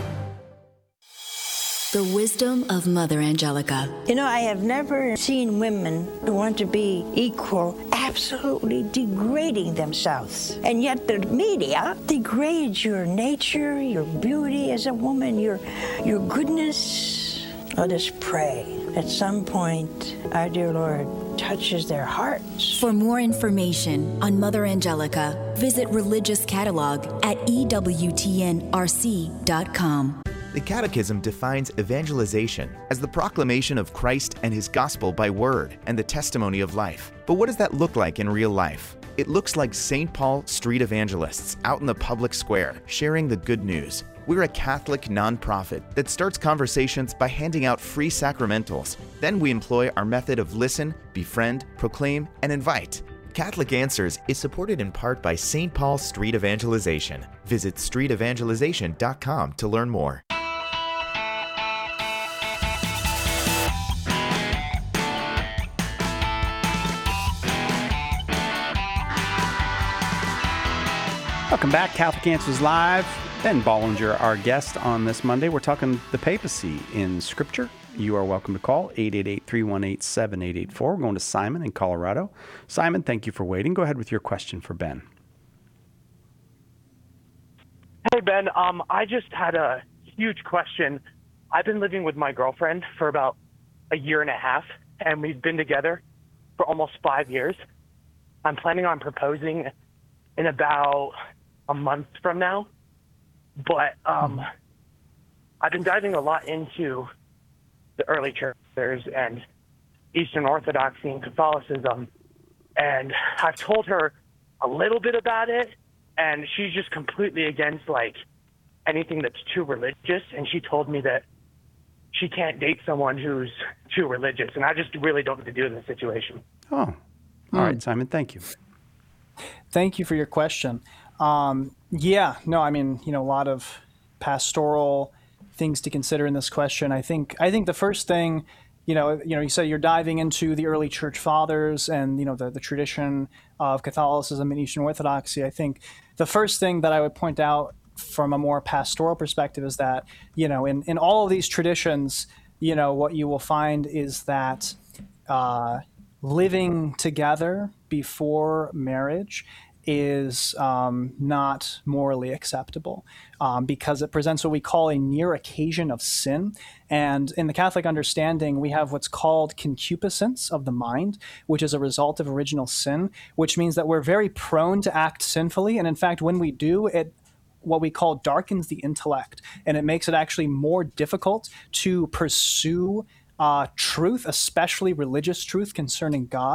The wisdom of Mother Angelica. You know, I have never seen women who want to be equal absolutely degrading themselves. And yet the media degrades your nature, your beauty as a woman, your goodness. Let us pray at some point our dear Lord touches their hearts. For more information on Mother Angelica, visit Religious Catalog at EWTNRC.com. The Catechism defines evangelization as the proclamation of Christ and his gospel by word and the testimony of life. But what does that look like in real life? It looks like St. Paul street evangelists out in the public square sharing the good news. We're a Catholic nonprofit that starts conversations by handing out free sacramentals. Then we employ our method of listen, befriend, proclaim, and invite. Catholic Answers is supported in part by St. Paul Street Evangelization. Visit streetevangelization.com to learn more. Welcome back, Catholic Answers Live. Ben Bollinger, our guest on this Monday. We're talking the papacy in Scripture. You are welcome to call 888-318-7884. We're going to Simon in Colorado. Simon, thank you for waiting. Go ahead with your question for Ben. Hey, Ben. I just had a huge question. I've been living with my girlfriend for about a year and a half, and we've been together for almost 5 years. I'm planning on proposing in about a month from now. But I've been diving a lot into the early churches and Eastern Orthodoxy and Catholicism, and I've told her a little bit about it, and she's just completely against like anything that's too religious, and she told me that she can't date someone who's too religious, and I just really don't know what to do in this situation. Oh, all right, Simon, thank you. Thank you for your question. Yeah, no, I mean, a lot of pastoral things to consider in this question. I think the first thing, you say you're diving into the early church fathers and, the tradition of Catholicism and Eastern Orthodoxy. I think the first thing that I would point out from a more pastoral perspective is that, in all of these traditions, what you will find is that living together before marriage is not morally acceptable because it presents what we call a near occasion of sin. And in the Catholic understanding, we have what's called concupiscence of the mind, which is a result of original sin, which means that we're very prone to act sinfully. And in fact, when we do, it what we call darkens the intellect, and it makes it actually more difficult to pursue truth, especially religious truth concerning God.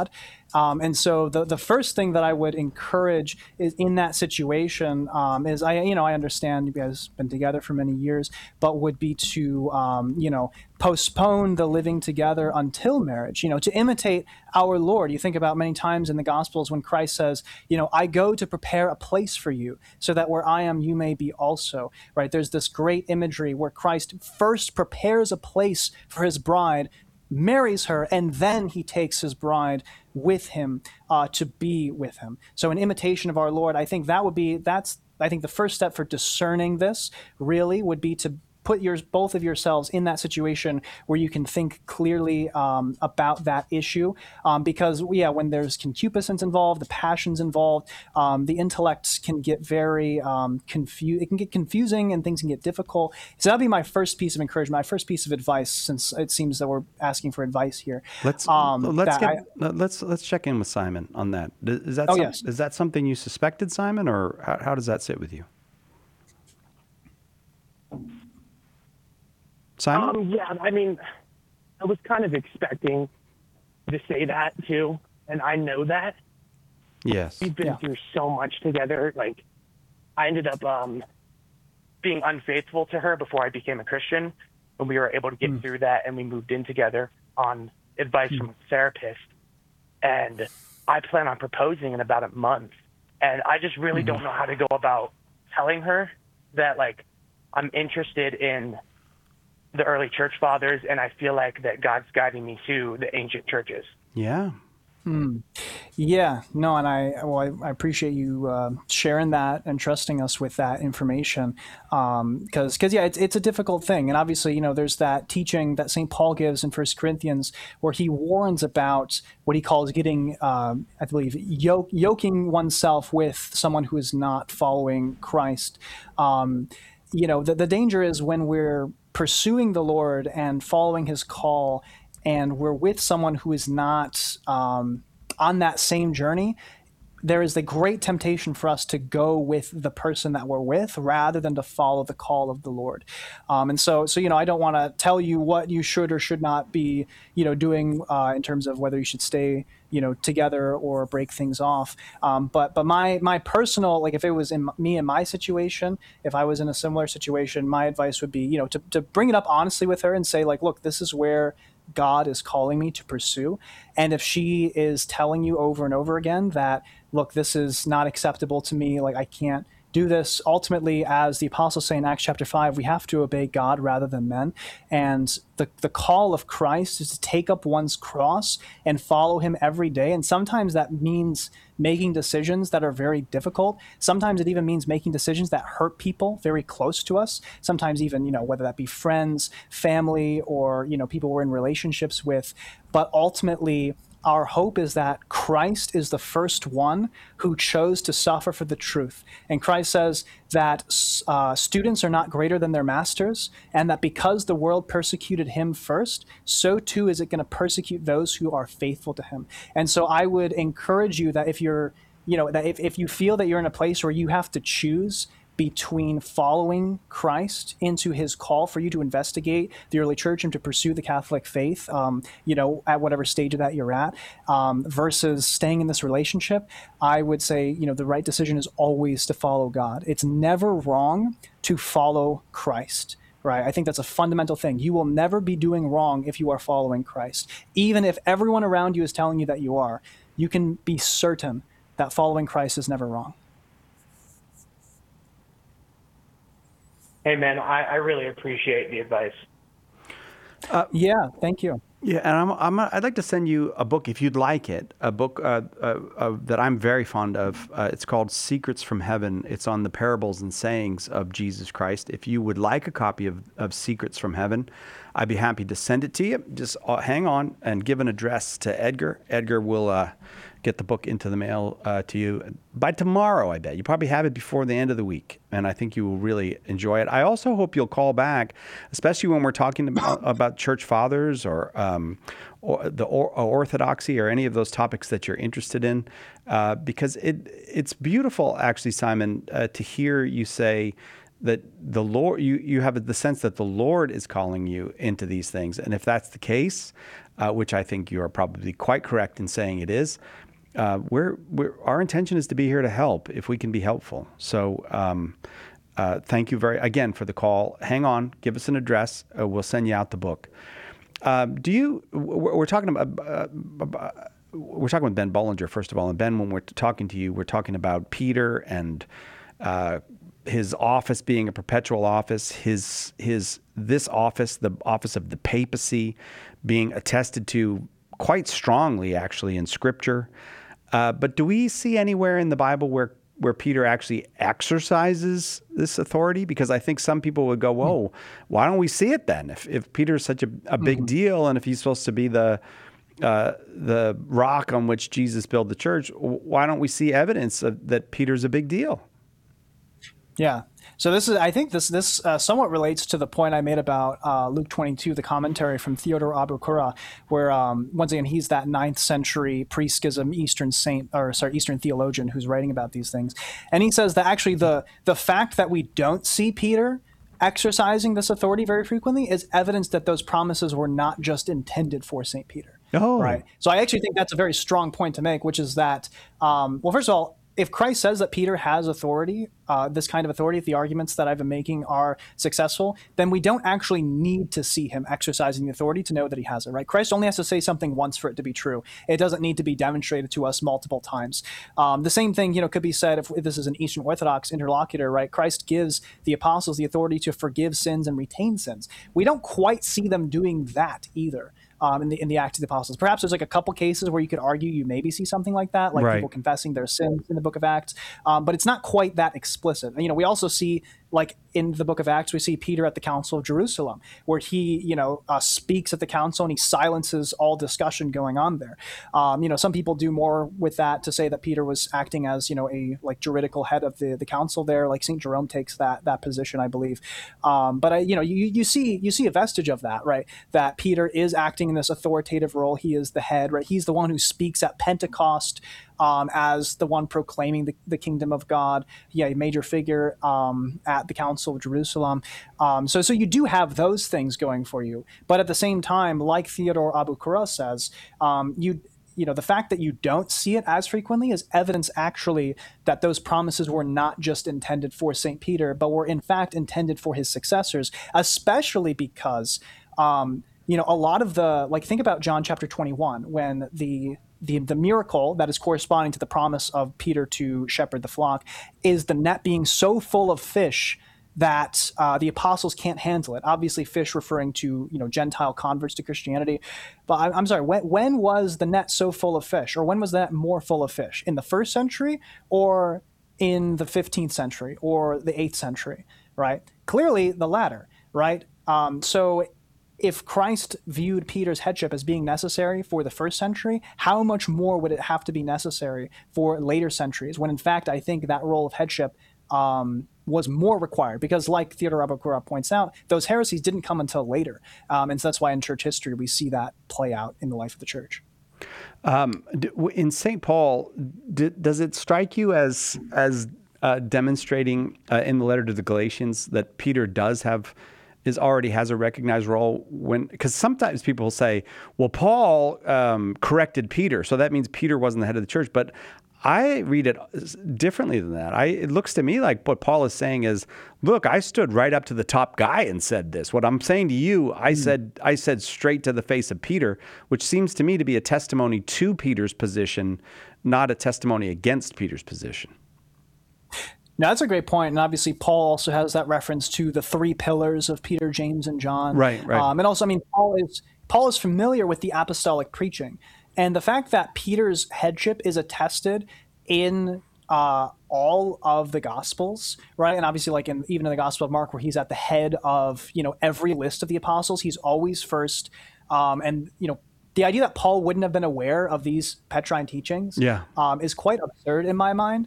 And so the first thing that I would encourage is in that situation is I understand you guys have been together for many years, but would be to postpone the living together until marriage, to imitate our Lord. You think about many times in the Gospels when Christ says, I go to prepare a place for you so that where I am, you may be also, right? There's this great imagery where Christ first prepares a place for his bride, marries her, and then he takes his bride with him to be with him. So an imitation of our Lord, I think that's the first step for discerning this really would be to put both of yourselves in that situation where you can think clearly about that issue. Because when there's concupiscence involved, the passions involved, the intellects can get very confused. It can get confusing and things can get difficult. So that'd be my first piece of encouragement, my first piece of advice, since it seems that we're asking for advice here. Let's check in with Simon on that. Is that something you suspected, Simon, or how does that sit with you? Simon? I was kind of expecting to say that too, and I know that. Yes. We've been through so much together. Like, I ended up being unfaithful to her before I became a Christian, and we were able to get through that, and we moved in together on advice from a therapist. And I plan on proposing in about a month, and I just really don't know how to go about telling her that, like, I'm interested in the early church fathers, and I feel like that God's guiding me to the ancient churches. Yeah. Yeah, no, and I appreciate you sharing that and trusting us with that information, because it's a difficult thing, and obviously there's that teaching that St. Paul gives in 1 Corinthians where he warns about what he calls getting, I believe, yoking oneself with someone who is not following Christ. The danger is when we're pursuing the Lord and following his call, and we're with someone who is not on that same journey, there is the great temptation for us to go with the person that we're with rather than to follow the call of the Lord. And so I don't want to tell you what you should or should not be, doing in terms of whether you should stay, together or break things off. But my personal, like if it was in my situation, if I was in a similar situation, my advice would be, to bring it up honestly with her and say, like, look, this is where God is calling me to pursue. And if she is telling you over and over again that, look, this is not acceptable to me, like I can't do this, ultimately, as the apostles say in Acts chapter 5, we have to obey God rather than men. And the call of Christ is to take up one's cross and follow him every day. And sometimes that means making decisions that are very difficult. Sometimes it even means making decisions that hurt people very close to us. Sometimes even, whether that be friends, family, or, people we're in relationships with. But ultimately, our hope is that Christ is the first one who chose to suffer for the truth. And Christ says that students are not greater than their masters, and that because the world persecuted him first, so too is it going to persecute those who are faithful to him. And so I would encourage you that if you're, that if you feel that you're in a place where you have to choose between following Christ into his call for you to investigate the early church and to pursue the Catholic faith, at whatever stage of that you're at, versus staying in this relationship, I would say, the right decision is always to follow God. It's never wrong to follow Christ. Right. I think that's a fundamental thing. You will never be doing wrong if you are following Christ. Even if everyone around you is telling you that you are, you can be certain that following Christ is never wrong. Hey, man, I really appreciate the advice. Yeah, thank you. Yeah, and I'd like to send you a book if you'd like it. A book that I'm very fond of. It's called Secrets from Heaven. It's on the parables and sayings of Jesus Christ. If you would like a copy of Secrets from Heaven, I'd be happy to send it to you. Just hang on and give an address to Edgar. Edgar will get the book into the mail to you by tomorrow, I bet. You probably have it before the end of the week, and I think you will really enjoy it. I also hope you'll call back, especially when we're talking about church fathers or the orthodoxy or any of those topics that you're interested in, because it's beautiful, actually, Simon, to hear you say that the Lord, you have the sense that the Lord is calling you into these things. And if that's the case, which I think you are probably quite correct in saying it is. Our intention is to be here to help if we can be helpful. So thank you again for the call. Hang on, give us an address. We'll send you out the book. We're talking with Ben Bollinger, first of all. And Ben, when we're talking to you, we're talking about Peter and his office being a perpetual office, this office, the office of the papacy, being attested to quite strongly, actually, in Scripture. But do we see anywhere in the Bible where Peter actually exercises this authority? Because I think some people would go, whoa, why don't we see it then? If Peter's such a big deal, and if he's supposed to be the rock on which Jesus built the church, why don't we see evidence that Peter's a big deal? Yeah. So I think this somewhat relates to the point I made about Luke 22, the commentary from Theodore Abukura, where once again he's that 9th century pre-schism Eastern theologian who's writing about these things, and he says that actually the fact that we don't see Peter exercising this authority very frequently is evidence that those promises were not just intended for St. Peter. Oh, right. So I actually think that's a very strong point to make, which is that well, first of all, if Christ says that Peter has authority, this kind of authority, if the arguments that I've been making are successful, then we don't actually need to see him exercising the authority to know that he has it, right? Christ only has to say something once for it to be true. It doesn't need to be demonstrated to us multiple times. The same thing, could be said if this is an Eastern Orthodox interlocutor, right? Christ gives the apostles the authority to forgive sins and retain sins. We don't quite see them doing that either. In the Acts of the Apostles. Perhaps there's like a couple cases where you could argue you maybe see something like that, like people confessing their sins in the book of Acts, but it's not quite that explicit. We also see, like in the book of Acts, we see Peter at the Council of Jerusalem, where he, speaks at the council and he silences all discussion going on there. Some people do more with that to say that Peter was acting as, a like juridical head of the council there, like St. Jerome takes that position, I believe. But you see a vestige of that, right? That Peter is acting in this authoritative role. He is the head, right? He's the one who speaks at Pentecost as the one proclaiming the kingdom of God. A major figure at the Council of Jerusalem. So you do have those things going for you. But at the same time, like Theodore Abukura says, the fact that you don't see it as frequently is evidence actually that those promises were not just intended for St. Peter, but were in fact intended for his successors, especially because a lot of think about John chapter 21, when the miracle that is corresponding to the promise of Peter to shepherd the flock is the net being so full of fish that the apostles can't handle it. Obviously, fish referring to Gentile converts to Christianity. But I'm sorry, when was the net so full of fish, or when was that more full of fish? In the 1st century, or in the 15th century, or the 8th century? Right? Clearly, the latter. Right? So if Christ viewed Peter's headship as being necessary for the 1st century, how much more would it have to be necessary for later centuries, when in fact I think that role of headship was more required? Because like Theodore Abukura points out, those heresies didn't come until later. And so that's why in church history we see that play out in the life of the church. In St. Paul, does it strike you as demonstrating in the letter to the Galatians that Peter already has a recognized role, because sometimes people will say, well, Paul corrected Peter, so that means Peter wasn't the head of the church. But I read it differently than that. It looks to me like what Paul is saying is, look, I stood right up to the top guy and said this. What I'm saying to you, I said straight to the face of Peter, which seems to me to be a testimony to Peter's position, not a testimony against Peter's position. Now, that's a great point. And obviously, Paul also has that reference to the 3 pillars of Peter, James, and John. Right. And also, Paul is familiar with the apostolic preaching. And the fact that Peter's headship is attested in all of the Gospels, right? And obviously, even in the Gospel of Mark, where he's at the head of, every list of the apostles, he's always first. The idea that Paul wouldn't have been aware of these Petrine teachings is quite absurd in my mind.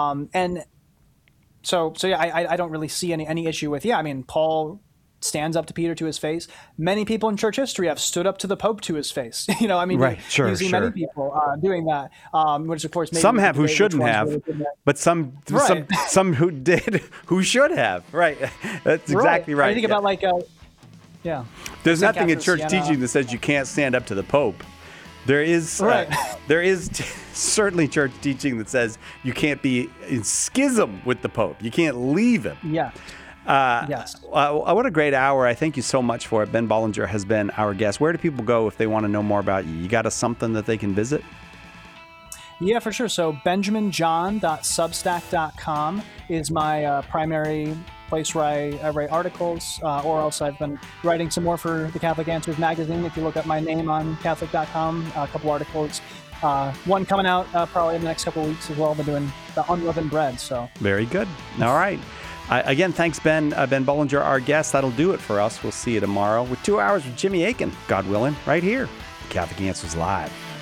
So I don't really see any issue with, Paul stands up to Peter to his face. Many people in church history have stood up to the Pope to his face. Right, sure. Many people doing that, which of course maybe some have who shouldn't have, but some who did who should have. Right, that's exactly right. I think about Yeah. There's St. nothing in Catherine's church Siena. teaching that says you can't stand up to the Pope. There is Right. there is certainly church teaching that says you can't be in schism with the Pope. You can't leave him. Yeah. Yes. What a great hour. I thank you so much for it. Ben Bollinger has been our guest. Where do people go if they want to know more about you? You got something that they can visit? Yeah, for sure. So benjaminjohn.substack.com is my primary place where I write articles, or else I've been writing some more for the Catholic Answers magazine. If you look up my name on Catholic.com, a couple articles. One coming out probably in the next couple of weeks as well. I've been doing the unleavened bread. So very good. All right. Again, thanks, Ben. Ben Bollinger, our guest. That'll do it for us. We'll see you tomorrow with 2 hours with Jimmy Akin, God willing, right here. Catholic Answers Live.